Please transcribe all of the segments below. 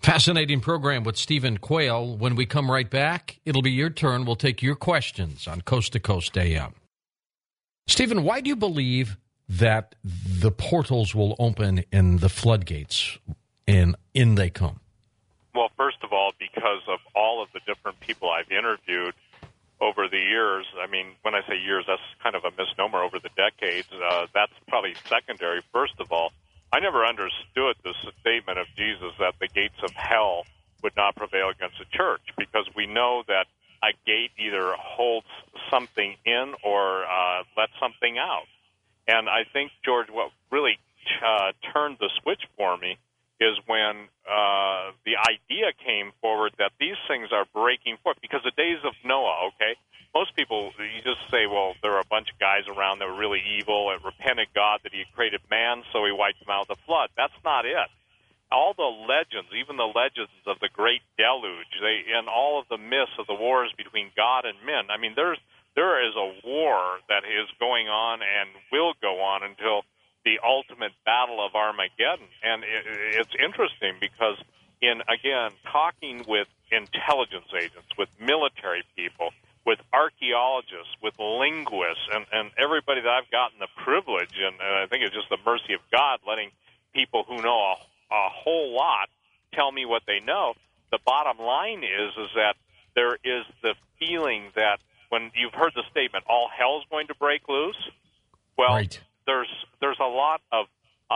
Fascinating program with Stephen Quayle. When we come right back, it'll be your turn. We'll take your questions on Coast to Coast AM. Stephen, why do you believe that the portals will open in the floodgates and in they come? Well, first of all, because of all of the different people I've interviewed over the years. I mean, when I say years, that's kind of a misnomer, over the decades. That's probably secondary. First of all, I never understood the statement of Jesus that the gates of hell would not prevail against the church, because we know that a gate either holds something in or lets something out. And I think, George, what really turned the switch for me is when the idea came forward that these things are breaking forth. Because the days of Noah, okay, most people, you just say, well, there were a bunch of guys around that were really evil and repented God that he had created man, so he wiped them out with the flood. That's not it. All the legends, even the legends of the great deluge, and all of the myths of the wars between God and men, I mean, there is a war that is going on and will go on until the ultimate battle of Armageddon. And it's interesting because again, talking with intelligence agents, with military people, with archaeologists, with linguists, and everybody that I've gotten the privilege, and I think it's just the mercy of God letting people who know a whole lot tell me what they know. The bottom line is that there is the feeling that when you've heard the statement, all hell's going to break loose, well, right. There's a lot of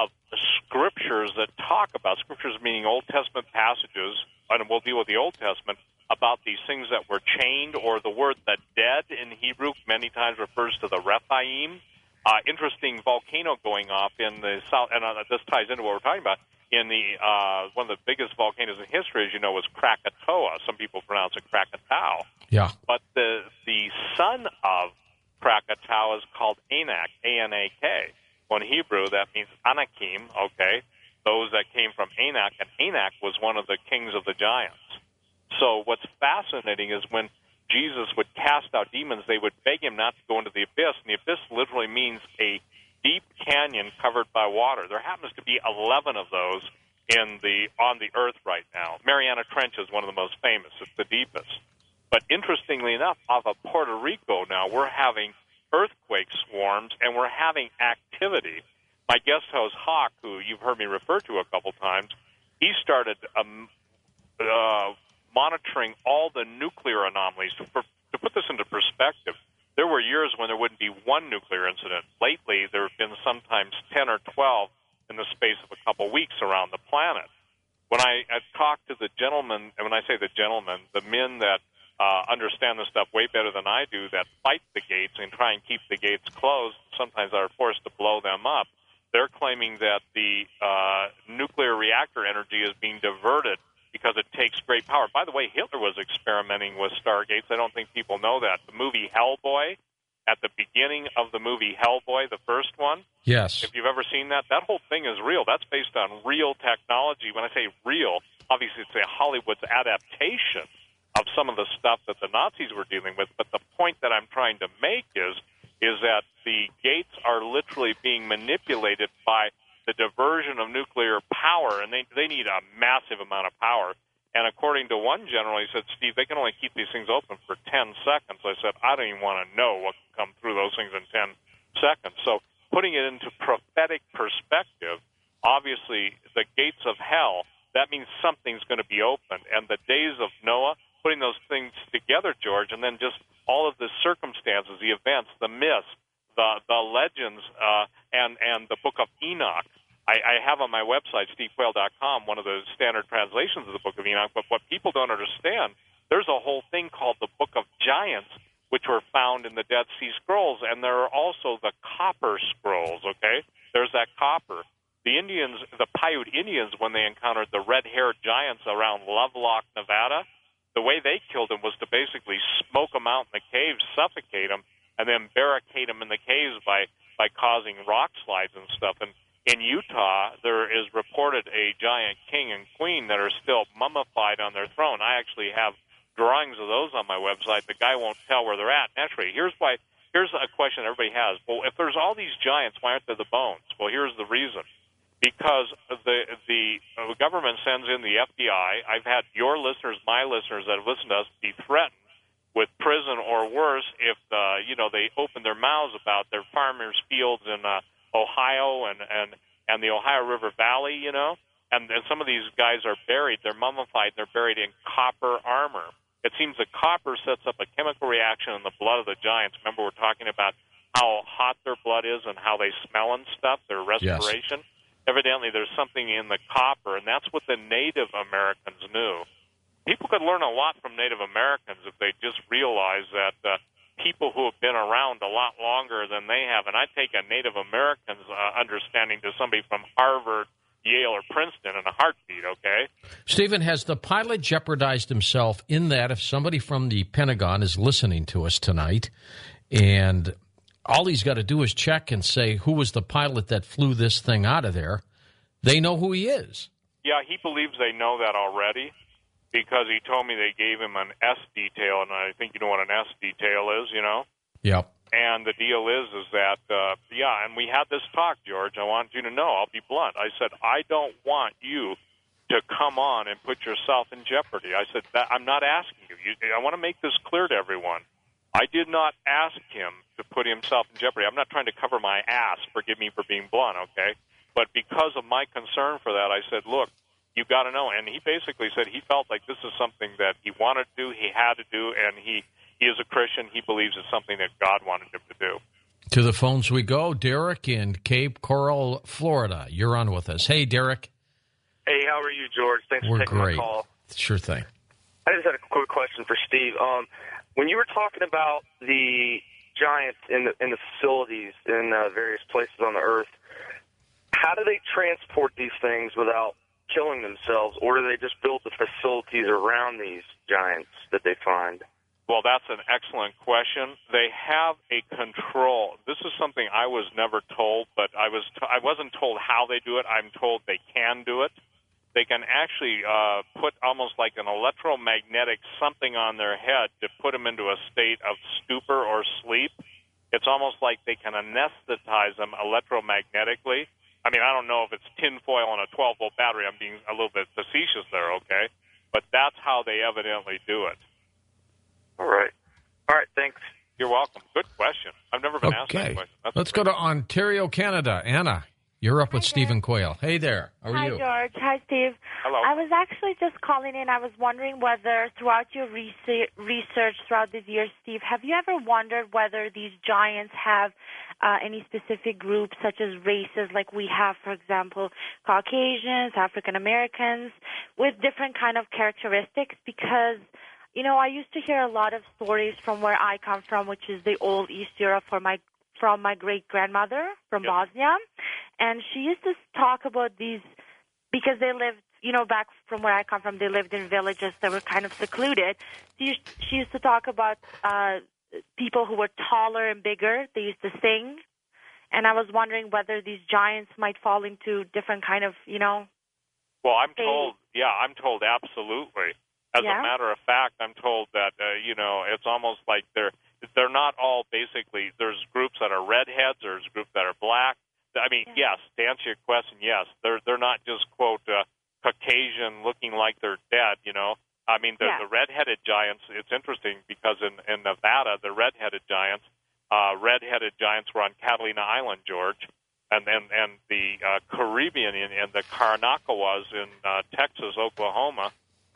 scriptures that talk about, scriptures meaning Old Testament passages, and we'll deal with the Old Testament, about these things that were chained, or the word the dead in Hebrew many times refers to the Rephaim. Interesting volcano going off in the south, and this ties into what we're talking about. In the one of the biggest volcanoes in history, as you know, was Krakatoa. Some people pronounce it Krakatau. Yeah. But the son of Krakatoa is called Anak, A-N-A-K. Well, in Hebrew, that means Anakim, okay, those that came from Anak, and Anak was one of the kings of the giants. So what's fascinating is when Jesus would cast out demons, they would beg him not to go into the abyss, and the abyss literally means a deep canyon covered by water. There happens to be 11 of those on the earth right now. Mariana Trench is one of the most famous. It's the deepest. But interestingly enough, off of Puerto Rico now, we're having earthquake swarms, and we're having activity. My guest host, Hawk, who you've heard me refer to a couple times, he started monitoring all the nuclear anomalies. To put this into perspective, there were years when there wouldn't be one nuclear incident. Lately, there have been sometimes 10 or 12 in the space of a couple weeks around the planet. When I talked to the gentlemen, and when I say the gentlemen, the men that understand this stuff way better than I do, that fight the gates and try and keep the gates closed, sometimes are forced to blow them up, they're claiming that the nuclear reactor energy is being diverted because it takes great power. By the way, Hitler was experimenting with stargates. I don't think people know that. The movie Hellboy, at the beginning of the movie Hellboy, the first one, yes, if you've ever seen that whole thing is real. That's based on real technology. When I say real, obviously it's a Hollywood's adaptation of some of the stuff that the Nazis were dealing with. But the point that I'm trying to make is that the gates are literally being manipulated by the diversion of nuclear power, and they need a massive amount of power. And according to one general, he said, Steve, they can only keep these things open for 10 seconds. I said, I don't even want to know what can come through those things in 10 seconds. So putting it into prophetic perspective, obviously the gates of hell, that means something's going to be opened. And the days of Noah, putting those things together, George, and then just all of the circumstances, the events, the myths, the legends, and the book of Enoch. I have on my website, stevequayle.com, one of the standard translations of the book of Enoch, but what people don't understand, there's a whole thing called the book of giants, which were found in the Dead Sea Scrolls, and there are also the copper scrolls, okay? There's that copper. The Indians, the Paiute Indians, when they encountered the red-haired giants around Lovelock, Nevada, the way they killed them was to basically smoke them out in the caves, suffocate them, and then barricade them in the caves by causing rock slides and stuff. And in Utah, there is reported a giant king and queen that are still mummified on their throne. I actually have drawings of those on my website. The guy won't tell where they're at. Naturally, here's a question everybody has. Well, if there's all these giants, why aren't there the bones? Well, here's the reason. because the government sends in the FBI. I've had your listeners, my listeners that have listened to us, be threatened with prison or worse if they open their mouths about their farmers' fields in Ohio and the Ohio River Valley, and some of these guys are buried. They're mummified. They're buried in copper armor. It seems that copper sets up a chemical reaction in the blood of the giants. Remember, we're talking about how hot their blood is and how they smell and stuff, their respiration. Yes. Evidently, there's something in the copper, and that's what the Native Americans knew. People could learn a lot from Native Americans if they just realize that people who have been around a lot longer than they have, and I take a Native American's understanding to somebody from Harvard, Yale, or Princeton in a heartbeat, okay? Stephen, has the pilot jeopardized himself in that if somebody from the Pentagon is listening to us tonight and all he's got to do is check and say, who was the pilot that flew this thing out of there, they know who he is? Yeah, he believes they know that already because he told me they gave him an S detail, and I think you know what an S detail is, Yep. And the deal is that, and we had this talk, George. I want you to know, I'll be blunt. I said, I don't want you to come on and put yourself in jeopardy. I said, I'm not asking you. I want to make this clear to everyone. I did not ask him to put himself in jeopardy. I'm not trying to cover my ass, forgive me for being blunt, okay? But because of my concern for that, I said, look, you got to know. And he basically said he felt like this is something that he wanted to do, he had to do, and he is a Christian. He believes it's something that God wanted him to do. To the phones we go. Derek in Cape Coral, Florida. You're on with us. Hey, Derek. Hey, how are you, George? Thanks We're for taking great. my call. Sure thing. I just had a quick question for Steve. When you were talking about the giants in the facilities in various places on the earth, how do they transport these things without killing themselves, or do they just build the facilities around these giants that they find? Well, that's an excellent question. They have a control. This is something I was never told, but I wasn't told how they do it. I'm told they can do it. They can actually put almost like an electromagnetic something on their head to put them into a state of stupor or sleep. It's almost like they can anesthetize them electromagnetically. I mean, I don't know if it's tinfoil and a 12-volt battery. I'm being a little bit facetious there, okay? But that's how they evidently do it. All right, thanks. You're welcome. Good question. I've never been asked that question. Let's go to Ontario, Canada. Anna, you're up with Stephen Quayle. Hey there. How are you? Hi, George. Hi, Steve. Hello. I was actually just calling in. I was wondering whether throughout your research throughout these years, Steve, have you ever wondered whether these giants have any specific groups, such as races, like we have, for example, Caucasians, African Americans, with different kind of characteristics? Because I used to hear a lot of stories from where I come from, which is the old East Europe, from my great-grandmother from Bosnia. And she used to talk about these, because they lived, back from where I come from, they lived in villages that were kind of secluded. She used to talk about people who were taller and bigger. They used to sing. And I was wondering whether these giants might fall into different kind of, Well, I'm told absolutely. As a matter of fact, I'm told that, it's almost like they're not all basically, there's groups that are redheads, there's groups that are black. I mean, yes, to answer your question, yes. They're not just, quote, Caucasian looking like they're dead, I mean, the redheaded giants, it's interesting because in Nevada, the redheaded giants were on Catalina Island, George. And the Caribbean and the Karnakawas in Texas, Oklahoma,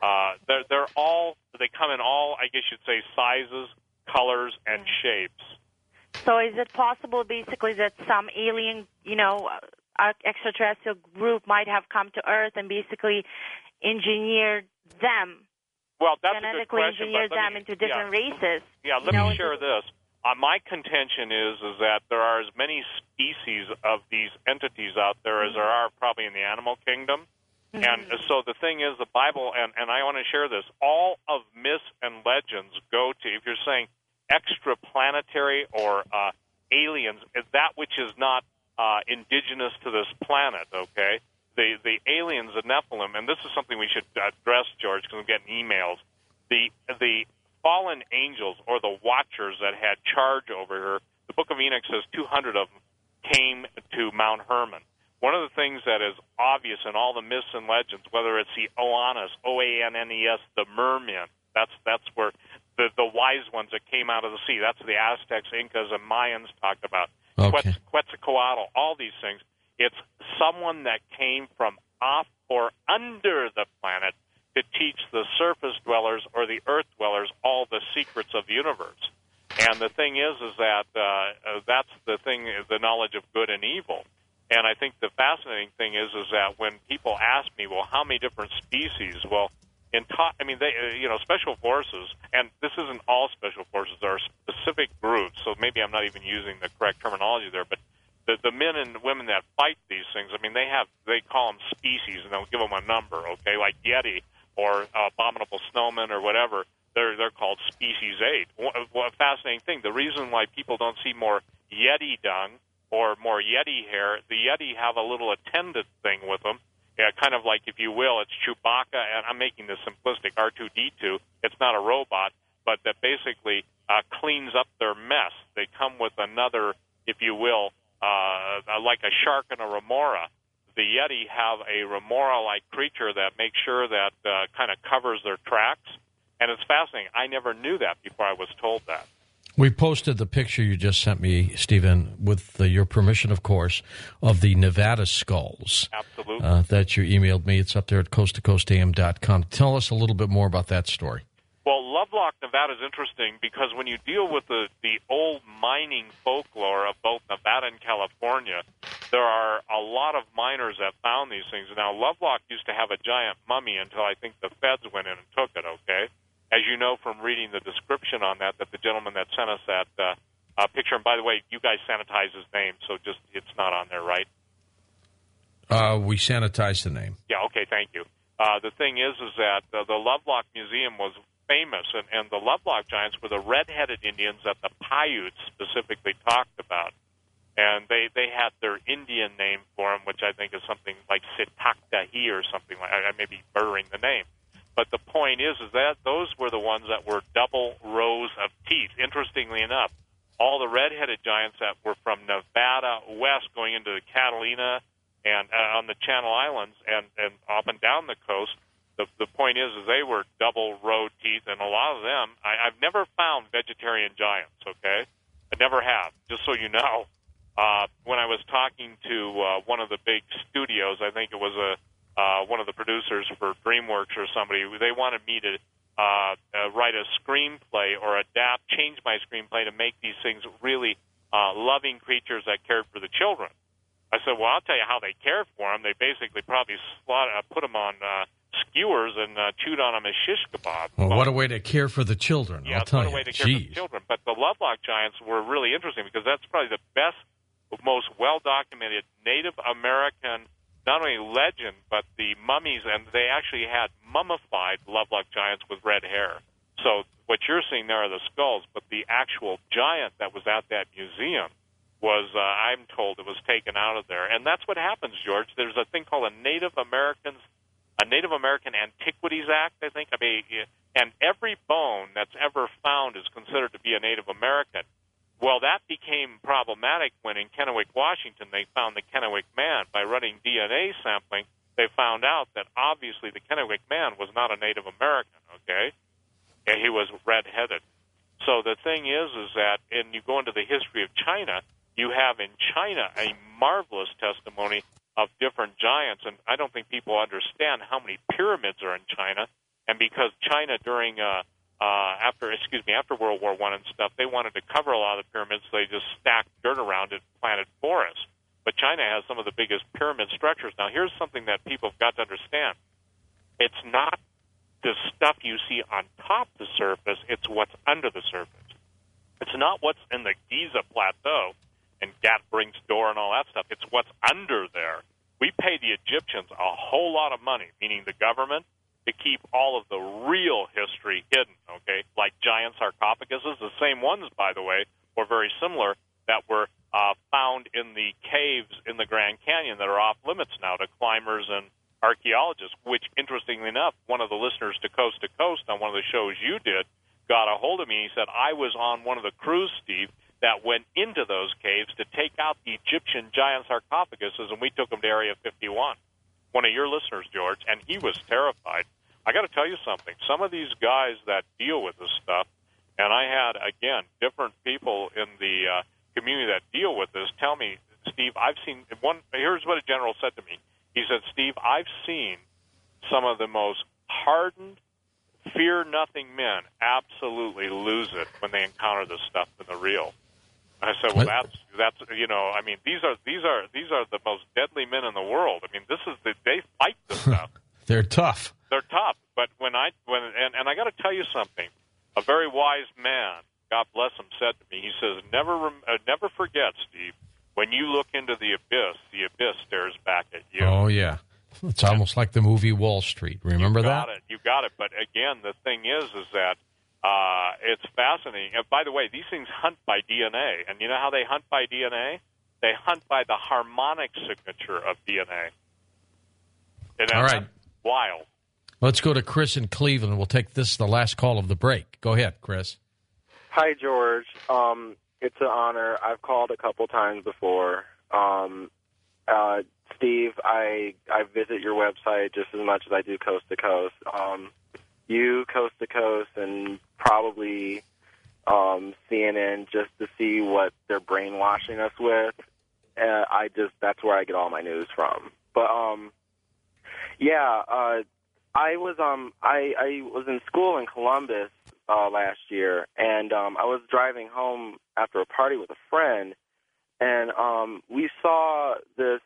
they come in all, I guess you'd say, sizes, colors, and shapes. So is it possible, basically, that some alien, extraterrestrial group might have come to Earth and basically engineered them? Well, that's genetically a good question, engineered them into different races. Yeah, let me share this. My contention is that there are as many species of these entities out there as there are probably in the animal kingdom. And so the thing is, the Bible, and I want to share this, all of myths and legends go to, if you're saying extraplanetary or aliens, that which is not indigenous to this planet, okay? The aliens, the Nephilim, and this is something we should address, George, because I'm getting emails. The fallen angels, or the watchers that had charge over her, the Book of Enoch says 200 of them came to Mount Hermon. one of the things that is obvious in all the myths and legends, whether it's the Oannes, O-A-N-N-E-S, the mermen, that's where the wise ones that came out of the sea, that's the Aztecs, Incas, and Mayans talked about. Okay. Quetzalcoatl, all these things. It's someone that came from off or under the planet to teach the surface dwellers or the earth dwellers all the secrets of the universe. And the thing is that that's the thing, the knowledge of good and evil. And I think the fascinating thing is that when people ask me, well, how many different species? Well, special forces, and this isn't all special forces, there are specific groups, so maybe I'm not even using the correct terminology there, but the men and women that fight these things, I mean, they call them species, and they'll give them a number, okay, like Yeti or Abominable Snowman or whatever. They're called Species 8. What a fascinating thing. The reason why people don't see more Yeti dung or more Yeti hair, the Yeti have a little attendant thing with them, kind of like, if you will, it's Chewbacca, and I'm making this simplistic, R2-D2. It's not a robot, but that basically cleans up their mess. They come with another, if you will, like a shark and a remora. The Yeti have a remora-like creature that makes sure that kind of covers their tracks. And it's fascinating. I never knew that before I was told that. We posted the picture you just sent me, Stephen, with your permission, of course, of the Nevada skulls. Absolutely. That you emailed me. It's up there at coasttocoastam.com. Tell us a little bit more about that story. Well, Lovelock, Nevada is interesting because when you deal with the old mining folklore of both Nevada and California, there are a lot of miners that found these things. Now, Lovelock used to have a giant mummy until I think the feds went in and took it, okay? As you know from reading the description on that the gentleman that sent us that picture, and by the way, you guys sanitize his name, so just it's not on there, right? We sanitized the name. Yeah, okay, thank you. The thing is that the Lovelock Museum was famous, and the Lovelock Giants were the red-headed Indians that the Paiutes specifically talked about. And they had their Indian name for them, which I think is something like Sitaktahi or something like that. I may be murdering the name. But the point is that those were the ones that were double rows of teeth. Interestingly enough, all the red-headed giants that were from Nevada west going into the Catalina and on the Channel Islands and up and down the coast, the point is they were double-rowed teeth, and a lot of them, I've never found vegetarian giants, okay? I never have, just so you know. When I was talking to one of the big studios, I think it was one of the producers for DreamWorks or somebody, they wanted me to write a screenplay or change my screenplay to make these things really loving creatures that cared for the children. I said, well, I'll tell you how they cared for them. They basically probably put them on skewers and chewed on them as shish kebab. Well, what a way to care for the children, yeah, I'll tell you. What a way to care for the children. But the Lovelock Giants were really interesting because that's probably the best, most well-documented Native American, not only legend, but the mummies, and they actually had mummified Lovelock Giants with red hair. So what you're seeing there are the skulls, but the actual giant that was at that museum was, I'm told, it was taken out of there. And that's what happens, George. There's a thing called a Native American Antiquities Act, I think. And every bone that's ever found is considered to be a Native American. Well, that became problematic when in Kennewick, Washington, they found the Kennewick Man. By running DNA sampling, they found out that obviously the Kennewick Man was not a Native American, okay? And he was red-headed. So the thing is that, and you go into the history of China, you have in China a marvelous testimony of different giants, and I don't think people understand how many pyramids are in China. And because China during after World War I and stuff, they wanted to cover a lot of the pyramids, so they just stacked dirt around it and planted forests. But China has some of the biggest pyramid structures. Now, here's something that people have got to understand. It's not the stuff you see on top of the surface, it's what's under the surface. It's not what's in the Giza Plateau and Gatbring's Door and all that stuff. It's what's under there. We pay the Egyptians a whole lot of money, meaning the government, to keep all of the real history hidden, okay? Like giant sarcophaguses, the same ones, by the way, or very similar, that were found in the caves in the Grand Canyon that are off limits now to climbers and archaeologists, which, interestingly enough, one of the listeners to Coast on one of the shows you did got a hold of me. He said, I was on one of the crews, Steve, that went into those caves to take out the Egyptian giant sarcophaguses, and we took them to Area 51. One of your listeners, George, and he was terrified. I got to tell you something. Some of these guys that deal with this stuff, and I had, again, different people in the community that deal with this tell me, Steve, I've seen one. Here's what a general said to me. He said, Steve, I've seen some of the most hardened, fear-nothing men absolutely lose it when they encounter this stuff in the real. And I said, well, that's I mean, these are the most deadly men in the world. I mean, they fight this stuff. They're tough. They're tough. But when I got to tell you something, a very wise man, God bless him, said to me, he says, never forget, Steve, when you look into the abyss stares back at you. Oh, yeah. It's almost like the movie Wall Street. Remember that? You got it. But again, the thing is that it's fascinating. And by the way, these things hunt by DNA. And you know how they hunt by DNA? They hunt by the harmonic signature of DNA. And all right. That's wild. Let's go to Chris in Cleveland. We'll take this, the last call of the break. Go ahead, Chris. Hi, George. It's an honor. I've called a couple times before. Steve, I visit your website just as much as I do Coast to Coast. You, Coast to Coast, and probably CNN just to see what they're brainwashing us with. That's where I get all my news from. But I was in school in Columbus last year, and I was driving home after a party with a friend, and we saw this.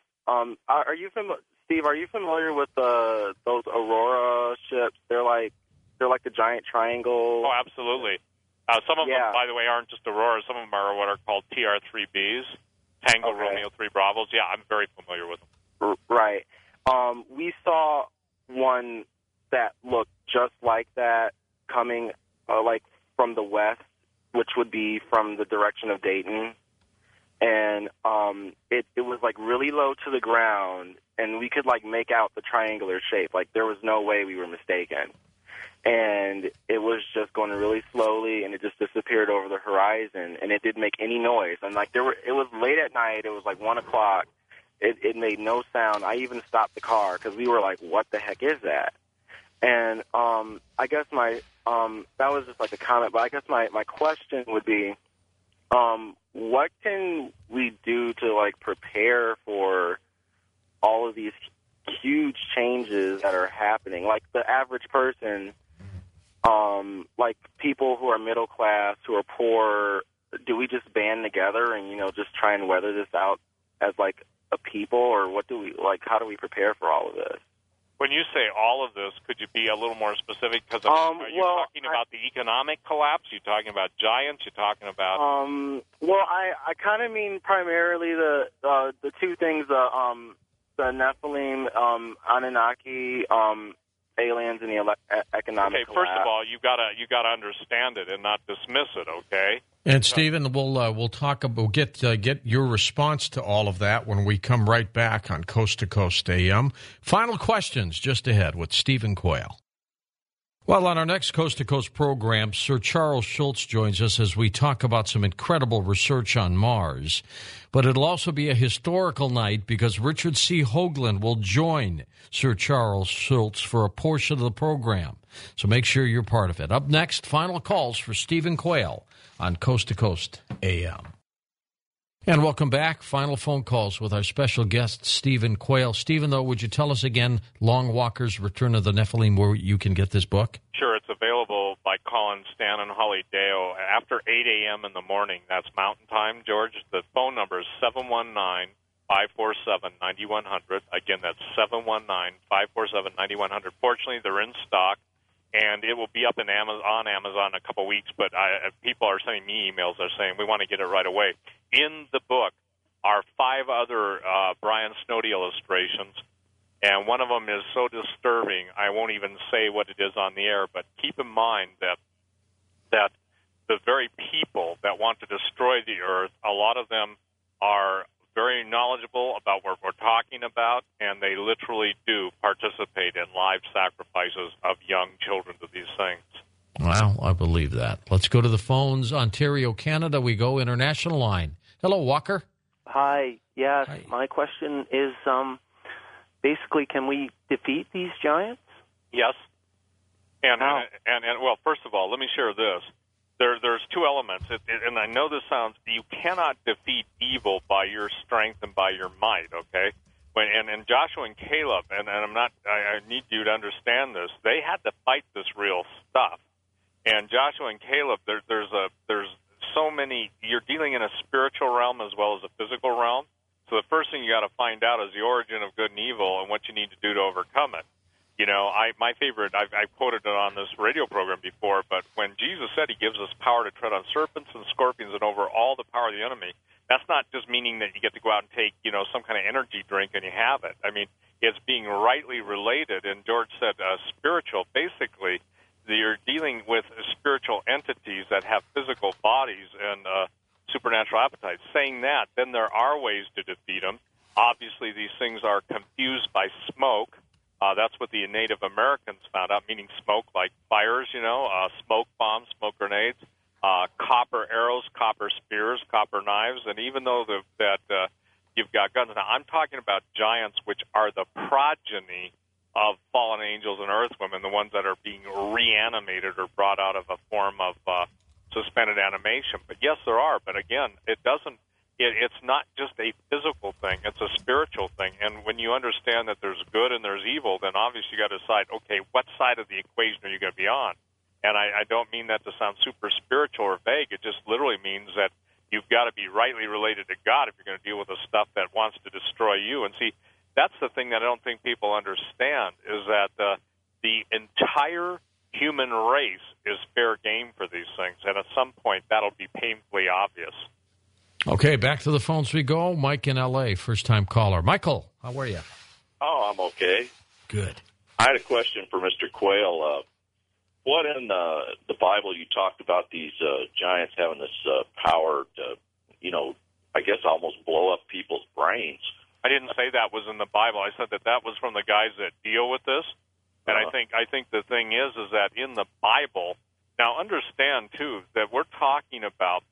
Steve, are you familiar with those Aurora ships? They're like the giant triangle. Oh, absolutely. Some of them, by the way, aren't just Aurora. Some of them are what are called TR-3Bs, Tango Romeo 3 Bravos. Yeah, I'm very familiar with them. Right. We saw one that looked just like that coming like from the west, which would be from the direction of Dayton. And it was like really low to the ground, and we could like make out the triangular shape. Like there was no way we were mistaken. And it was just going really slowly, and it just disappeared over the horizon, and it didn't make any noise. And like it was late at night. It was like 1 o'clock. It made no sound. I even stopped the car because we were like, "What the heck is that?" And I guess that was just like a comment. But I guess my question would be, what can we do to like prepare for all of these huge changes that are happening? Like the average person, like people who are middle class, who are poor, do we just band together and, just try and weather this out as like a people, or how do we prepare for all of this? When you say all of this, could you be a little more specific? Because are you talking about the economic collapse? You're talking about giants? You're talking about? Well, I kind of mean primarily the two things: the Nephilim, Anunnaki, aliens, and the economic collapse. Okay, first of all, you gotta understand it and not dismiss it. Okay. And Stephen, we'll talk about get your response to all of that when we come right back on Coast to Coast AM. Final questions just ahead with Stephen Quayle. Well, on our next Coast to Coast program, Sir Charles Schultz joins us as we talk about some incredible research on Mars. But it'll also be a historical night because Richard C. Hoagland will join Sir Charles Schultz for a portion of the program. So make sure you're part of it. Up next, final calls for Stephen Quayle on Coast to Coast AM. And welcome back. Final phone calls with our special guest, Stephen Quayle. Stephen, though, would you tell us again, Long Walker's Return of the Nephilim, where you can get this book? Sure. It's available by calling Stan and Holly Deo after 8 a.m. in the morning. That's Mountain Time, George. The phone number is 719-547-9100. Again, that's 719-547-9100. Fortunately, they're in stock. And it will be up on Amazon in a couple of weeks, but people are sending me emails. They're saying, we want to get it right away. In the book are 5 other Brian Snowdy illustrations, and one of them is so disturbing, I won't even say what it is on the air, but keep in mind that the very people that want to destroy the Earth, a lot of them are very knowledgeable about what we're talking about, and they literally do participate in live sacrifices of young children to these things. Well, I believe that. Let's go to the phones. Ontario, Canada. We go international line. Hello, Walker. Hi. Yes, Hi. my question is basically, can we defeat these giants? Yes. And How? Well, first of all, let me share this. There's two elements, and I know this sounds. You cannot defeat evil by your strength and by your might. Okay. And Joshua and Caleb, and I'm not. I need you to understand this. They had to fight this real stuff. And Joshua and Caleb, there's so many. You're dealing in a spiritual realm as well as a physical realm. So the first thing you got to find out is the origin of good and evil and what you need to do to overcome it. You know, my favorite, I've quoted it on this radio program before, but when Jesus said he gives us power to tread on serpents and scorpions and over all the power of the enemy, that's not just meaning that you get to go out and take, some kind of energy drink and you have it. I mean, it's being rightly related, and George said spiritual. Basically, you're dealing with spiritual entities that have physical bodies and supernatural appetites. Saying that, then there are ways to defeat them. Obviously, these things are confused by smoke. That's what the Native Americans found out, meaning smoke, like fires, smoke bombs, smoke grenades, copper arrows, copper spears, copper knives, and even though you've got guns. Now, I'm talking about giants, which are the progeny of fallen angels and earthwomen, the ones that are being reanimated or brought out of a form of suspended animation. But yes, there are. But again, it's not just a physical thing; it's a spiritual thing. And when you understand that there's good and there's evil, then obviously you got to decide, okay, what side of the equation are you going to be on? And I don't mean that to sound super spiritual or vague. It just literally means that you've got to be rightly related to God if you're going to deal with the stuff that wants to destroy you. And see, that's the thing that I don't think people understand, is that the entire human race is fair game for these things. And at some point, that'll be painfully obvious. Okay, back to the phones we go. Mike in L.A., first-time caller. Michael, how are you? Oh, I'm okay. Good. I had a question for Mr. Quayle. What in the Bible you talked about these giants having this power to, I guess almost blow up people's brains? I didn't say that was in the Bible. I said that was from the guys that deal with this. And I think the thing is that in the Bible, now understand too that we're talking about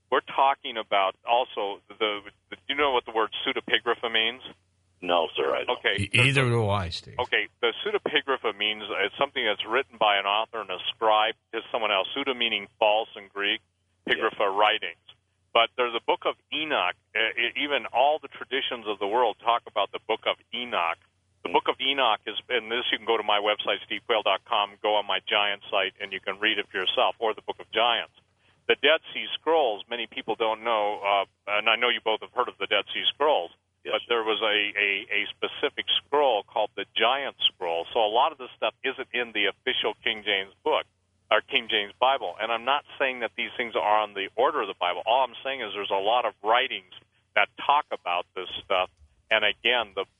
also do you know what the word pseudepigrapha means? No, sir, I don't. Okay. Either do I, Steve. Okay, the pseudepigrapha means it's something that's written by an author and a scribe to someone else. Pseudo meaning false in Greek, pigrapha writings. But there's a book of Enoch. Even all the traditions of the world talk about the book of Enoch. The book of Enoch is, and this you can go to my website, stevequayle.com, go on my Giant site, and you can read it for yourself, or the book of Giants. The Dead Sea Scrolls, many people don't know, and I know you both have heard of the Dead Sea Scrolls, yes, but there was a specific scroll called the Giant Scroll. So a lot of this stuff isn't in the official King James book, or King James Bible. And I'm not saying that these things are on the order of the Bible. All I'm saying is there's a lot of writings that talk about this stuff. And again, the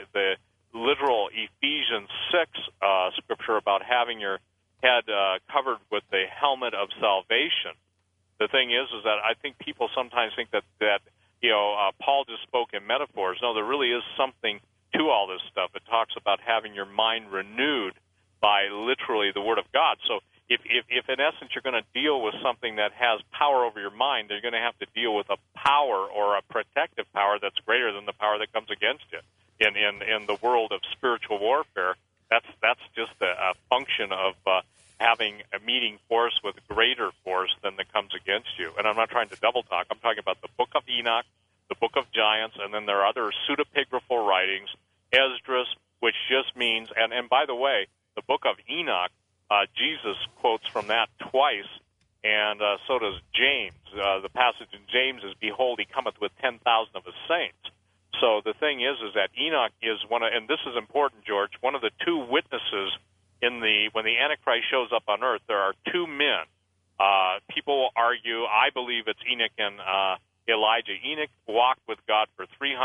literal Ephesians 6 scripture about having your head covered with the helmet of salvation. The thing is that I think people sometimes think that Paul just spoke in metaphors. No, there really is something to all this stuff. It talks about having your mind renewed by literally the Word of God. So if in essence you're going to deal with something that has power over your mind, you're going to have to deal with a power or a protective power that's greater than the power that comes against you. In the world of spiritual warfare, that's just a function of having a meeting force with greater force than that comes against you. And I'm not trying to double talk. I'm talking about the book of Enoch, the book of Giants, and then there are other pseudepigraphal writings, Esdras, which just means, and by the way, the book of Enoch, Jesus quotes from that twice, and so does James. The passage in James is, "Behold, he cometh with 10,000 of his saints." So the thing is that Enoch is one of, and this is important, George, one of the two witnesses when the Antichrist shows up on earth. There are two men. People will argue, I believe it's Enoch and Elijah. Enoch walked with God for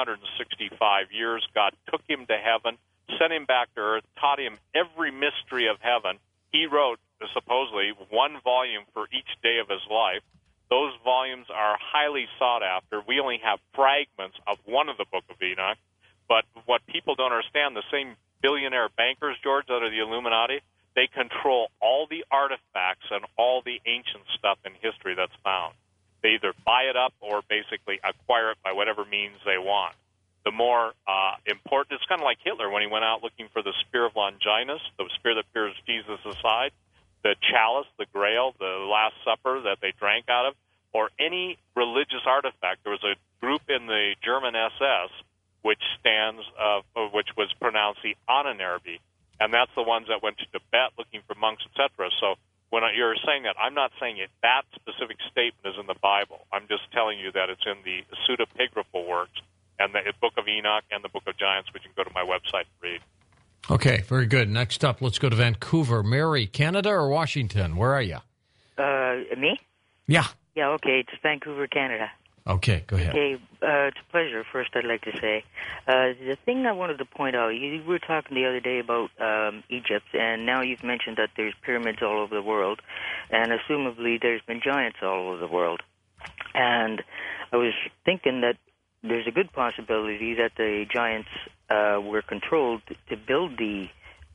365 years. God took him to heaven, sent him back to earth, taught him every mystery of heaven. He wrote, supposedly, one volume for each day of his life. Those volumes are highly sought after. We only have fragments of one of the Book of Enoch. But what people don't understand, the same billionaire bankers, George, that are the Illuminati, they control all the artifacts and all the ancient stuff in history that's found. They either buy it up or basically acquire it by whatever means they want. The more important, it's kind of like Hitler when he went out looking for the spear of Longinus, the spear that pierced Jesus aside, the chalice, the grail, the Last Supper that they drank out of, or any religious artifact. There was a group in the German SS which was pronounced the Ahnenerbe, and that's the ones that went to Tibet looking for monks, etc. So when you're saying that, I'm not saying that specific statement is in the Bible. I'm just telling you that it's in the pseudepigraphal works and the Book of Enoch and the Book of Giants, which you can go to my website and read. Okay, very good. Next up, let's go to Vancouver. Mary, Canada or Washington? Where are you? Me? Yeah. Yeah, okay, it's Vancouver, Canada. Okay, go ahead. Okay, it's a pleasure, first I'd like to say. The thing I wanted to point out, you were talking the other day about Egypt, and now you've mentioned that there's pyramids all over the world, and assumably there's been giants all over the world. And I was thinking that there's a good possibility that the giants were controlled to build the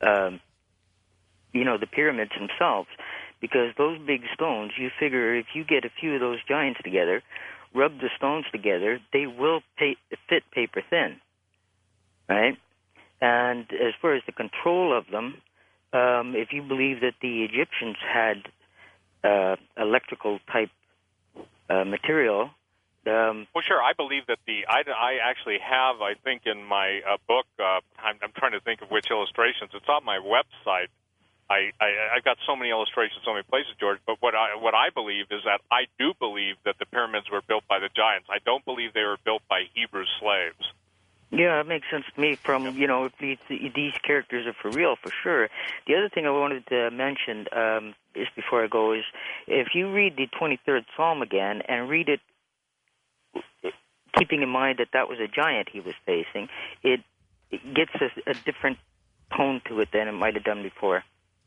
pyramids themselves, because those big stones, you figure if you get a few of those giants together, rub the stones together, they will fit paper thin, right? And as far as the control of them, if you believe that the Egyptians had electrical type material. Well, sure. I believe that I actually have, I think, in my book, I'm trying to think of which illustrations. It's on my website. I got so many illustrations, so many places, George. But what I believe is that I do believe that the pyramids were built by the giants. I don't believe they were built by Hebrew slaves. Yeah, it makes sense to me. If these characters are for real, for sure. The other thing I wanted to mention just before I go is if you read the 23rd Psalm again and read it, keeping in mind that was a giant he was facing, it gets a different tone to it than it might have done before.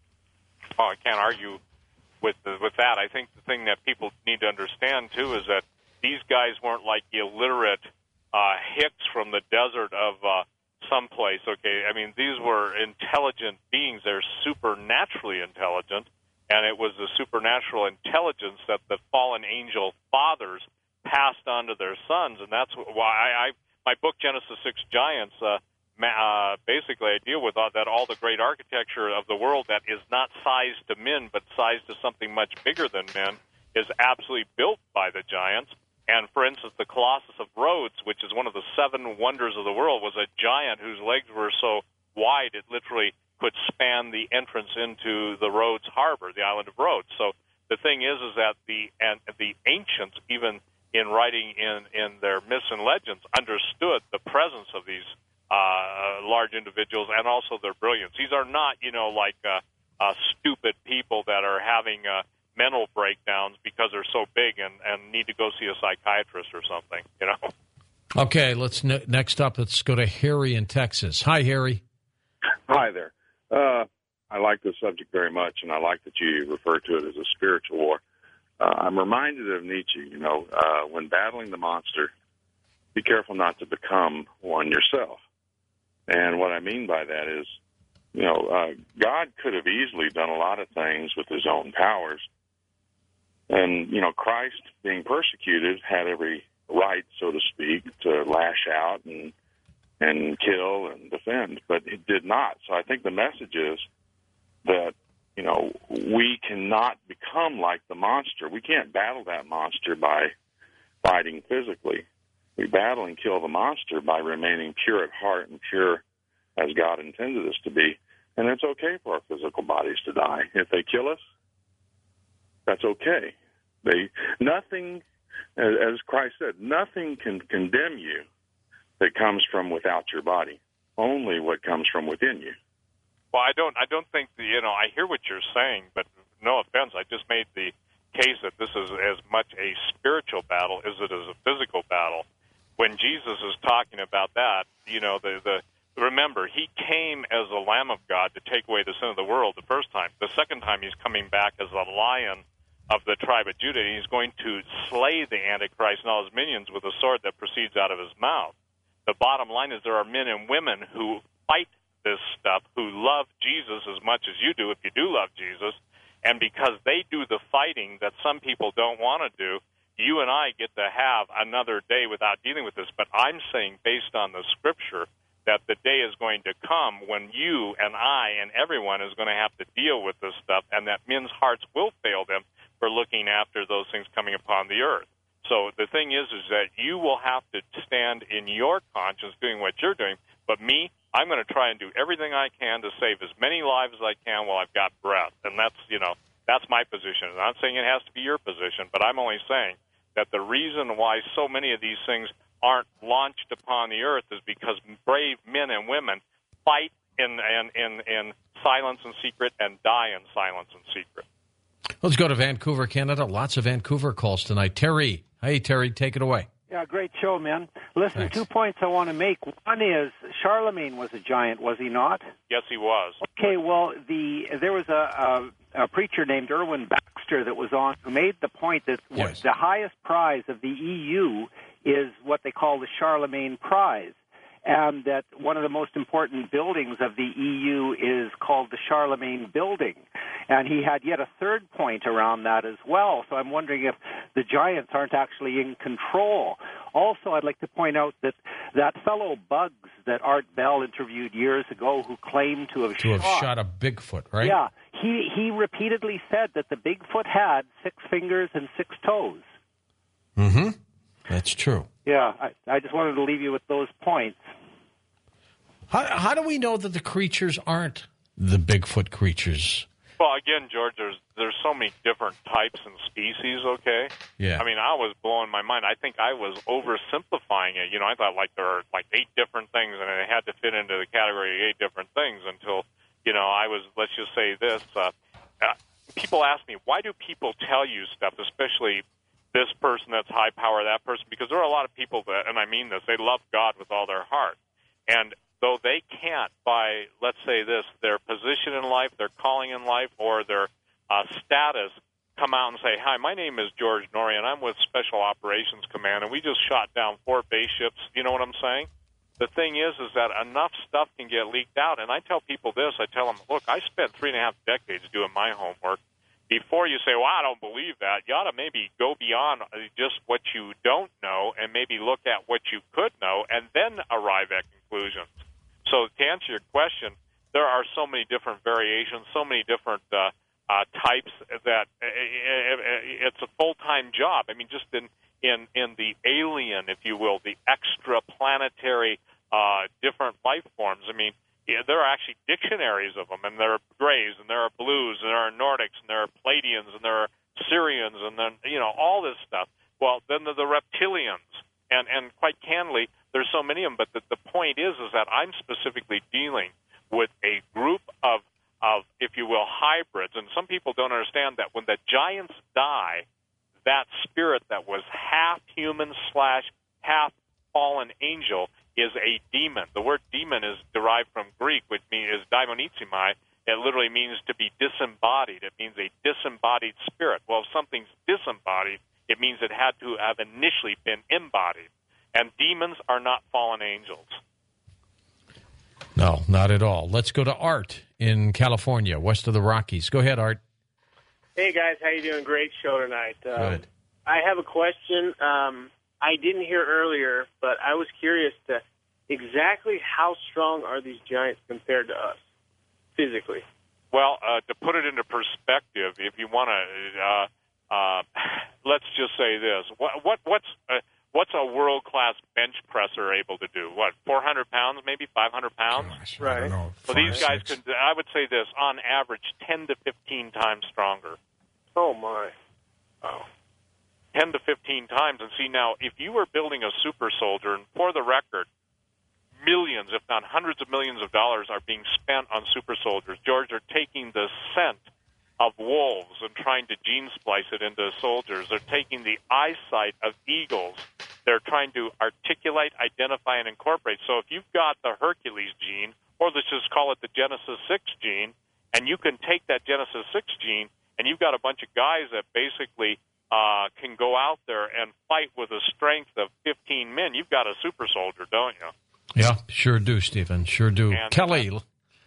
Oh, I can't argue with that. I think the thing that people need to understand, too, is that these guys weren't like illiterate hicks from the desert of someplace, okay? I mean, these were intelligent beings. They're supernaturally intelligent, and it was the supernatural intelligence that the fallen angel fathers passed on to their sons, and that's why my book, Genesis 6 Giants, basically I deal with that all the great architecture of the world that is not sized to men, but sized to something much bigger than men, is absolutely built by the giants. And, for instance, the Colossus of Rhodes, which is one of the 7 wonders of the world, was a giant whose legs were so wide it literally could span the entrance into the Rhodes harbor, the island of Rhodes. So the thing is that the ancients, even in writing in their myths and legends, understood the presence of these large individuals and also their brilliance. These are not, like stupid people that are having mental breakdowns because they're so big and need to go see a psychiatrist or something, Okay, next up, let's go to Harry in Texas. Hi, Harry. Hi there. I like this subject very much, and I like that you refer to it as a spiritual war. I'm reminded of Nietzsche, when battling the monster, be careful not to become one yourself. And what I mean by that is, God could have easily done a lot of things with his own powers. And, Christ, being persecuted, had every right, so to speak, to lash out and kill and defend, but it did not. So I think the message is that, we cannot become like the monster. We can't battle that monster by fighting physically. We battle and kill the monster by remaining pure at heart and pure as God intended us to be. And it's okay for our physical bodies to die. If they kill us, that's okay. Nothing, as Christ said, nothing can condemn you that comes from without your body. Only what comes from within you. Well, I don't think I hear what you're saying, but no offense, I just made the case that this is as much a spiritual battle as it is a physical battle. When Jesus is talking about that, remember, he came as the Lamb of God to take away the sin of the world the first time. The second time, he's coming back as the Lion of the tribe of Judah, and he's going to slay the Antichrist and all his minions with a sword that proceeds out of his mouth. The bottom line is there are men and women who fight this stuff who love Jesus as much as you do, if you do love Jesus, and because they do the fighting that some people don't want to do, you and I get to have another day without dealing with this. But I'm saying, based on the Scripture, that the day is going to come when you and I and everyone is going to have to deal with this stuff, and that men's hearts will fail them for looking after those things coming upon the earth. So the thing is that you will have to stand in your conscience doing what you're doing. But me, I'm going to try and do everything I can to save as many lives as I can while I've got breath. And that's, that's my position. I'm not saying it has to be your position, but I'm only saying that the reason why so many of these things aren't launched upon the earth is because brave men and women fight in silence and secret and die in silence and secret. Let's go to Vancouver, Canada. Lots of Vancouver calls tonight. Terry. Hey, Terry, take it away. Yeah, great show, man. Listen, Thanks. 2 points I want to make. One is Charlemagne was a giant, was he not? Yes, he was. Okay, well, there was a preacher named Erwin Baxter that was on who made the point that the highest prize of the EU is what they call the Charlemagne Prize, and that one of the most important buildings of the EU is called the Charlemagne Building. And he had yet a third point around that as well. So I'm wondering if the giants aren't actually in control. Also, I'd like to point out that that fellow Bugs that Art Bell interviewed years ago who claimed to have shot a Bigfoot, right? Yeah, he repeatedly said that the Bigfoot had 6 fingers and 6 toes. Mm-hmm. That's true. Yeah, I just wanted to leave you with those points. How do we know that the creatures aren't the Bigfoot creatures? Well, again, George, there's so many different types and species, okay? Yeah. I mean, I was blowing my mind. I think I was oversimplifying it. I thought there are 8 different things, and it had to fit into the category of 8 different things until, I was, let's just say this. People ask me, why do people tell you stuff, especially this person that's high power, that person? Because there are a lot of people that, and I mean this, they love God with all their heart. And though they can't, by, let's say this, their position in life, their calling in life, or their status, come out and say, hi, my name is George Norrie, and I'm with Special Operations Command, and we just shot down 4 base ships. You know what I'm saying? The thing is that enough stuff can get leaked out. And I tell people this. I tell them, look, I spent 3.5 decades doing my homework. Before you say, well, I don't believe that, you ought to maybe go beyond just what you don't know and maybe look at what you could know and then arrive at conclusions. So to answer your question, there are so many different variations, so many different types that it's a full-time job. I mean, just in the alien, if you will, the extraplanetary different life forms. I mean, there are actually dictionaries of them, and there are grays, and there are blues, and there are Nordics, and there are Pleiadians, and there are Syrians, and then, all this stuff. Well, then the reptilians, and quite candidly, there's so many of them, but the point is that I'm specifically dealing with a group of, if you will, hybrids, and some people don't understand that when the giants die, that spirit that was half human / half fallen angel is a demon. The word demon is derived from Greek, which is daimonizomai. It literally means to be disembodied. It means a disembodied spirit. Well, if something's disembodied, it means it had to have initially been embodied. And demons are not fallen angels. No, not at all. Let's go to Art in California, west of the Rockies. Go ahead, Art. Hey, guys. How you doing? Great show tonight. Good. I have a question. I didn't hear earlier, but I was curious to exactly how strong are these giants compared to us physically? Well, to put it into perspective, if you want to, let's just say this: what's a world-class bench presser able to do? 400 pounds, maybe 500 pounds? Gosh, right. I don't know. So these guys could, I would say this, on average, 10 to 15 times stronger. Oh my! Oh. 10 to 15 times. And see, now, if you were building a super soldier, and for the record, millions, if not hundreds of millions of dollars are being spent on super soldiers. George, are taking the scent of wolves and trying to gene splice it into soldiers. They're taking the eyesight of eagles. They're trying to articulate, identify, and incorporate. So if you've got the Hercules gene, or let's just call it the Genesis 6 gene, and you can take that Genesis 6 gene, and you've got a bunch of guys that basically can go out there and fight with a strength of 15 men, you've got a super soldier, don't you? Yeah, sure do, Stephen. Sure do. And Kelly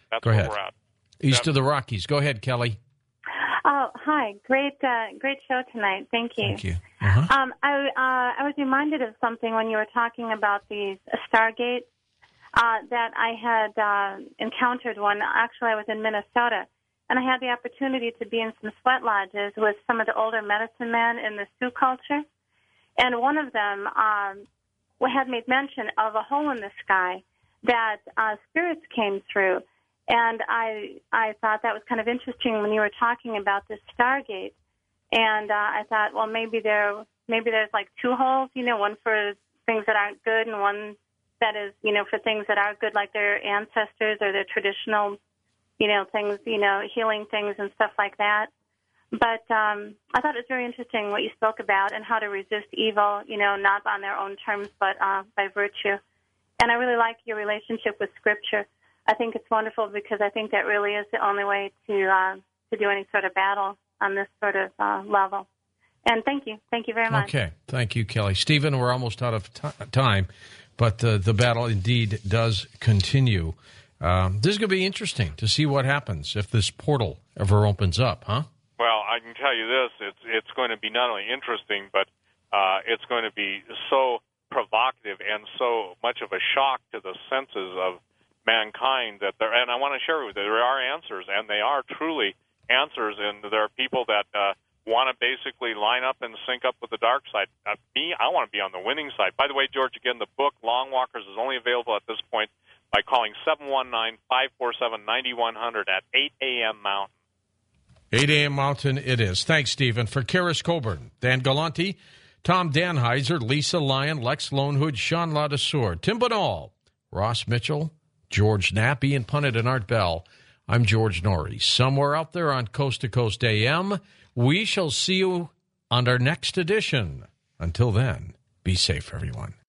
That's Go where ahead. we're at. East of the Rockies. Go ahead, Kelly. Oh, hi. Great show tonight. Thank you. Thank you. Uh-huh. I was reminded of something when you were talking about these Stargates that I had encountered when actually I was in Minnesota, and I had the opportunity to be in some sweat lodges with some of the older medicine men in the Sioux culture, and one of them had made mention of a hole in the sky that spirits came through. And I thought that was kind of interesting when you were talking about this Stargate. And I thought, well, maybe there's like two holes, one for things that aren't good and one that is, for things that are good, like their ancestors or their traditional, things, healing things and stuff like that. But I thought it was very interesting what you spoke about and how to resist evil, not on their own terms, but by virtue. And I really like your relationship with Scripture. I think it's wonderful because I think that really is the only way to do any sort of battle on this sort of level. And thank you very much. Okay, thank you, Kelly. Stephen, we're almost out of time, but the battle indeed does continue. This is going to be interesting to see what happens if this portal ever opens up, huh? Well, I can tell you this: it's going to be not only interesting, but it's going to be so provocative and so much of a shock to the senses of mankind that there. And I want to share with you, there are answers, and they are truly answers. And there are people that want to basically line up and sync up with the dark side. Me, I want to be on the winning side. By the way, George, again, the book Long Walkers is only available at this point by calling 719-547-9100 at 8 a.m. Mountain. 8 a.m. Mountain it is. Thanks, Stephen. For Karis Coburn, Dan Galanti, Tom Danheiser, Lisa Lyon, Lex Lonehood, Sean Ladesseur, Tim Banal, Ross Mitchell, George Knapp, Ian Punnett, and Art Bell. I'm George Norrie. Somewhere out there on Coast to Coast AM, we shall see you on our next edition. Until then, be safe, everyone.